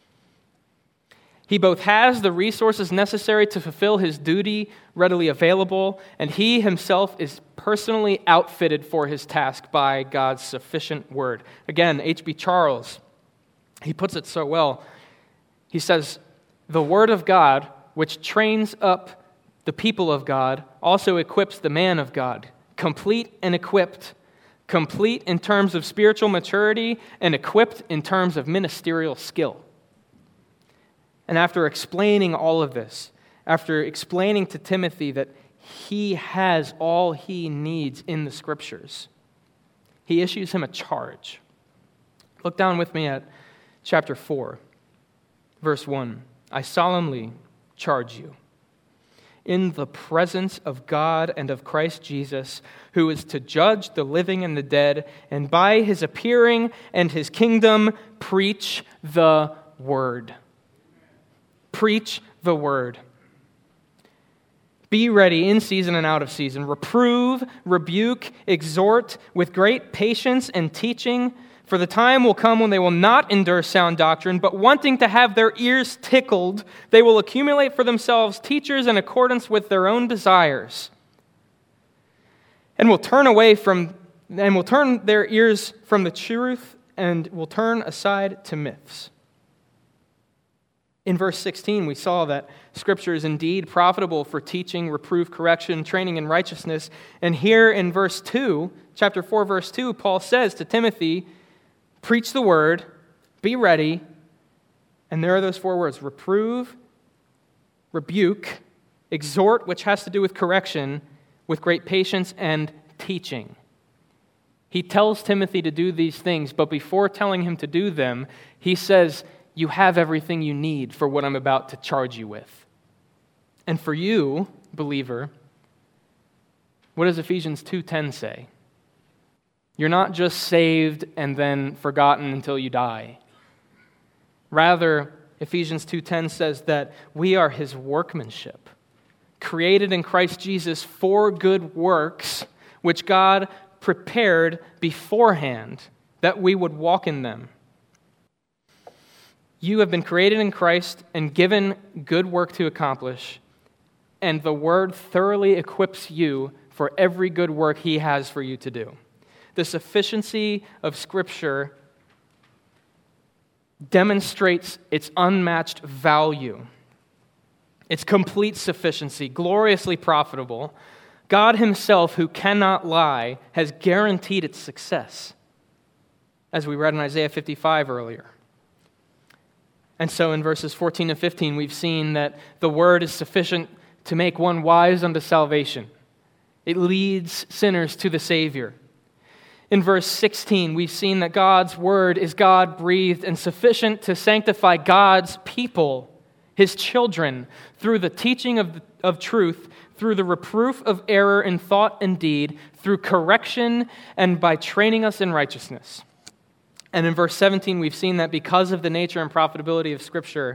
He both has the resources necessary to fulfill his duty readily available, and he himself is personally outfitted for his task by God's sufficient word. Again, H B Charles, he puts it so well. He says, "The word of God, which trains up the people of God, also equips the man of God, complete and equipped, complete in terms of spiritual maturity and equipped in terms of ministerial skill." And after explaining all of this, after explaining to Timothy that he has all he needs in the Scriptures, he issues him a charge. Look down with me at chapter four, verse one. "I solemnly charge you, in the presence of God and of Christ Jesus, who is to judge the living and the dead, and by his appearing and his kingdom, preach the word." Preach the word. Be ready in season and out of season. Reprove, rebuke, exhort with great patience and teaching. For the time will come when they will not endure sound doctrine, but wanting to have their ears tickled, they will accumulate for themselves teachers in accordance with their own desires, and will turn away from, and will turn their ears from the truth, and will turn aside to myths. In verse sixteen, we saw that Scripture is indeed profitable for teaching, reproof, correction, training in righteousness. And here in verse two, chapter four, verse two, Paul says to Timothy, preach the word, be ready, and there are those four words, reprove, rebuke, exhort, which has to do with correction, with great patience, and teaching. He tells Timothy to do these things, but before telling him to do them, he says, you have everything you need for what I'm about to charge you with. And for you, believer, what does Ephesians two ten say? You're not just saved and then forgotten until you die. Rather, Ephesians two ten says that we are his workmanship, created in Christ Jesus for good works, which God prepared beforehand that we would walk in them. You have been created in Christ and given good work to accomplish, and the Word thoroughly equips you for every good work he has for you to do. The sufficiency of Scripture demonstrates its unmatched value, its complete sufficiency, gloriously profitable. God himself, who cannot lie, has guaranteed its success, as we read in Isaiah fifty-five earlier. And so in verses fourteen and fifteen, we've seen that the word is sufficient to make one wise unto salvation. It leads sinners to the Savior. In verse sixteen, we've seen that God's word is God-breathed and sufficient to sanctify God's people, his children, through the teaching of, of truth, through the reproof of error in thought and deed, through correction, and by training us in righteousness. And in verse seventeen, we've seen that because of the nature and profitability of Scripture,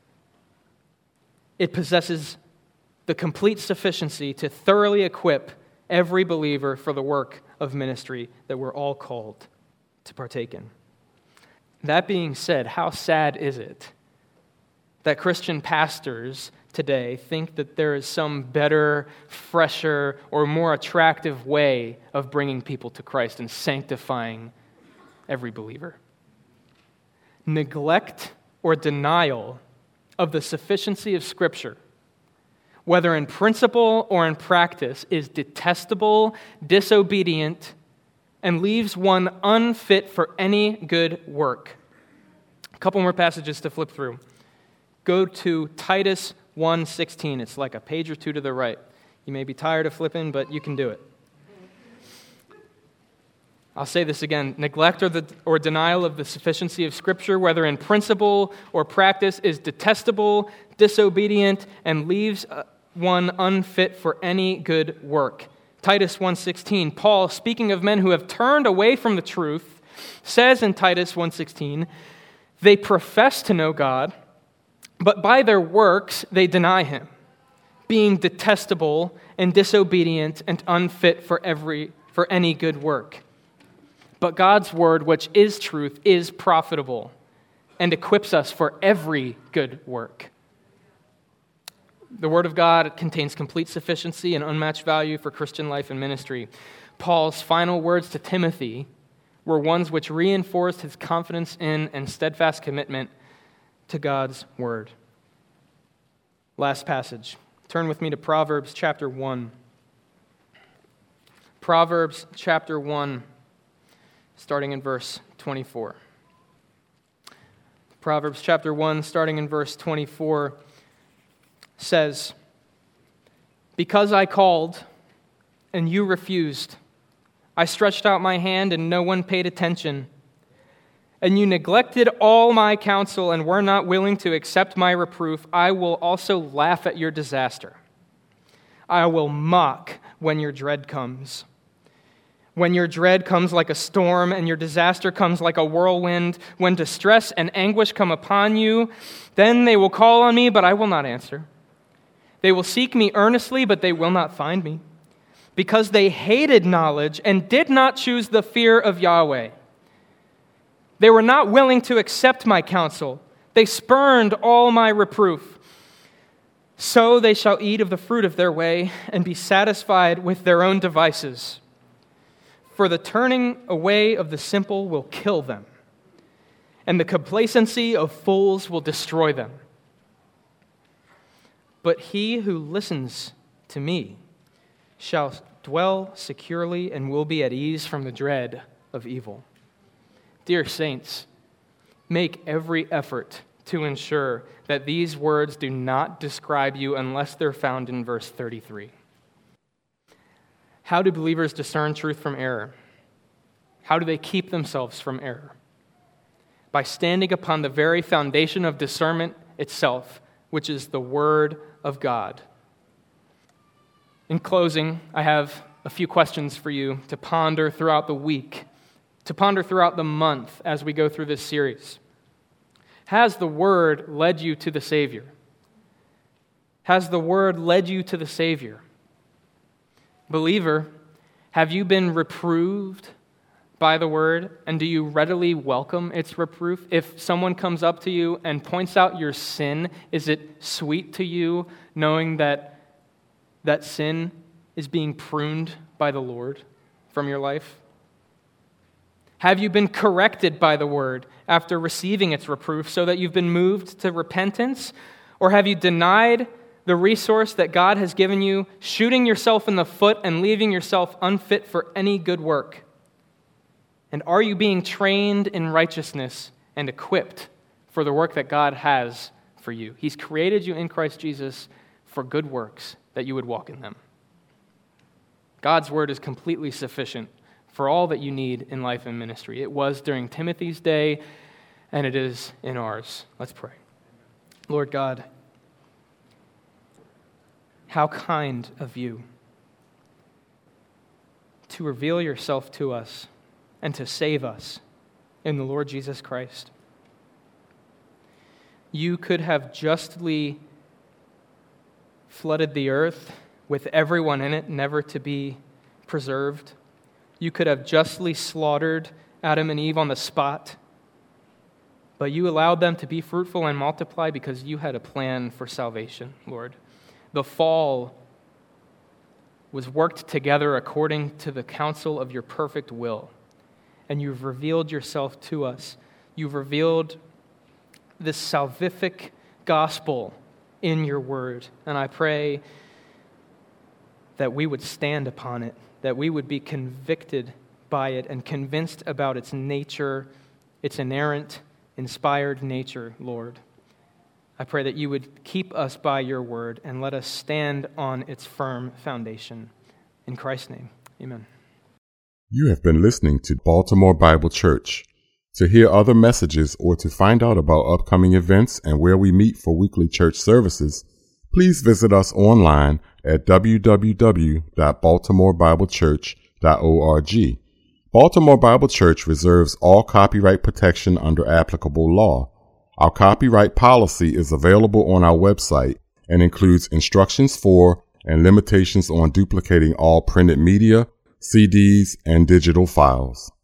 it possesses the complete sufficiency to thoroughly equip every believer for the work of ministry that we're all called to partake in. That being said, how sad is it that Christian pastors today think that there is some better, fresher, or more attractive way of bringing people to Christ and sanctifying every believer? Neglect or denial of the sufficiency of Scripture, whether in principle or in practice, is detestable, disobedient, and leaves one unfit for any good work. A couple more passages to flip through. go to Titus one sixteen. It's like a page or two to the right. You may be tired of flipping, but you can do it. I'll say this again. Neglect or, the, or denial of the sufficiency of Scripture, whether in principle or practice, is detestable, disobedient, and leaves one unfit for any good work. Titus one sixteen, Paul, speaking of men who have turned away from the truth, says in Titus one sixteen, they profess to know God, but by their works they deny him, being detestable and disobedient and unfit for every for any good work. But God's word, which is truth, is profitable and equips us for every good work. The Word of God contains complete sufficiency and unmatched value for Christian life and ministry. Paul's final words to Timothy were ones which reinforced his confidence in and steadfast commitment to God's Word. Last passage. Turn with me to Proverbs chapter one. Proverbs chapter one, starting in verse twenty-four. Proverbs chapter one, starting in verse twenty-four, says, because I called and you refused, I stretched out my hand and no one paid attention, and you neglected all my counsel and were not willing to accept my reproof, I will also laugh at your disaster. I will mock when your dread comes. When your dread comes like a storm and your disaster comes like a whirlwind, when distress and anguish come upon you, then they will call on me, but I will not answer. They will seek me earnestly, but they will not find me, because they hated knowledge and did not choose the fear of Yahweh. They were not willing to accept my counsel. They spurned all my reproof. So they shall eat of the fruit of their way and be satisfied with their own devices. For the turning away of the simple will kill them, and the complacency of fools will destroy them. But he who listens to me shall dwell securely and will be at ease from the dread of evil. Dear saints, make every effort to ensure that these words do not describe you unless they're found in verse thirty-three. How do believers discern truth from error? How do they keep themselves from error? By standing upon the very foundation of discernment itself, which is the Word of God. In closing, I have a few questions for you to ponder throughout the week, to ponder throughout the month as we go through this series. Has the Word led you to the Savior? Has the Word led you to the Savior? Believer, have you been reproved by the Word, and do you readily welcome its reproof? If someone comes up to you and points out your sin, is it sweet to you knowing that that sin is being pruned by the Lord from your life? Have you been corrected by the Word after receiving its reproof so that you've been moved to repentance? Or have you denied the resource that God has given you, shooting yourself in the foot and leaving yourself unfit for any good work? And are you being trained in righteousness and equipped for the work that God has for you? He's created you in Christ Jesus for good works, that you would walk in them. God's word is completely sufficient for all that you need in life and ministry. It was during Timothy's day, and it is in ours. Let's pray. Lord God, how kind of you to reveal yourself to us and to save us in the Lord Jesus Christ. You could have justly flooded the earth with everyone in it, never to be preserved. You could have justly slaughtered Adam and Eve on the spot, but you allowed them to be fruitful and multiply because you had a plan for salvation, Lord. The fall was worked together according to the counsel of your perfect will, and you've revealed yourself to us. You've revealed this salvific gospel in your word, and I pray that we would stand upon it, that we would be convicted by it and convinced about its nature, its inerrant, inspired nature, Lord. I pray that you would keep us by your word and let us stand on its firm foundation. In Christ's name, amen. You have been listening to Baltimore Bible Church. To hear other messages or to find out about upcoming events and where we meet for weekly church services, please visit us online at w w w dot baltimore bible church dot org. Baltimore Bible Church reserves all copyright protection under applicable law. Our copyright policy is available on our website and includes instructions for and limitations on duplicating all printed media, C Ds, and digital files.